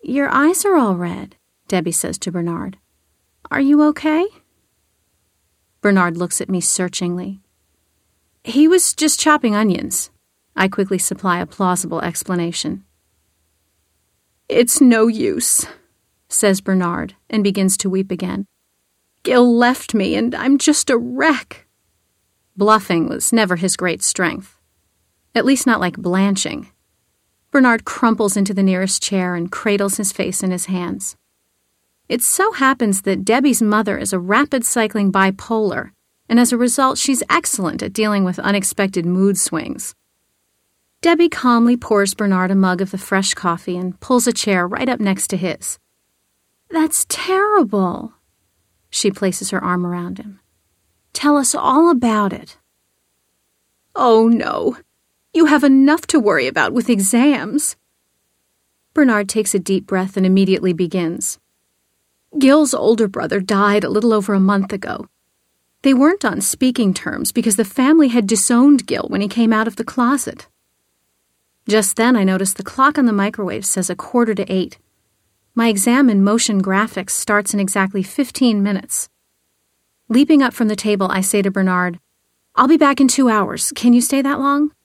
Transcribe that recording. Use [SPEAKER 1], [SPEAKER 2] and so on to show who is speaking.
[SPEAKER 1] Your eyes are all red, Debbie says to Bernard. Are you okay? Bernard looks at me searchingly. He was just chopping onions. I quickly supply a plausible explanation. It's no use, says Bernard, and begins to weep again. Gil left me, and I'm just a wreck. Bluffing was never his great strength. At least not like blanching. Bernard crumples into the nearest chair and cradles his face in his hands. It so happens that Debbie's mother is a rapid-cycling bipolar, and as a result, she's excellent at dealing with unexpected mood swings. Debbie calmly pours Bernard a mug of the fresh coffee and pulls a chair right up next to his. That's terrible. She places her arm around him. Tell us all about it. Oh, no. You have enough to worry about with exams. Bernard takes a deep breath and immediately begins. Gil's older brother died a little over a month ago. They weren't on speaking terms because the family had disowned Gil when he came out of the closet. Just then I noticed the clock on the microwave says 7:45. My exam in motion graphics starts in exactly 15 minutes. Leaping up from the table, I say to Bernard, I'll be back in 2 hours. Can you stay that long?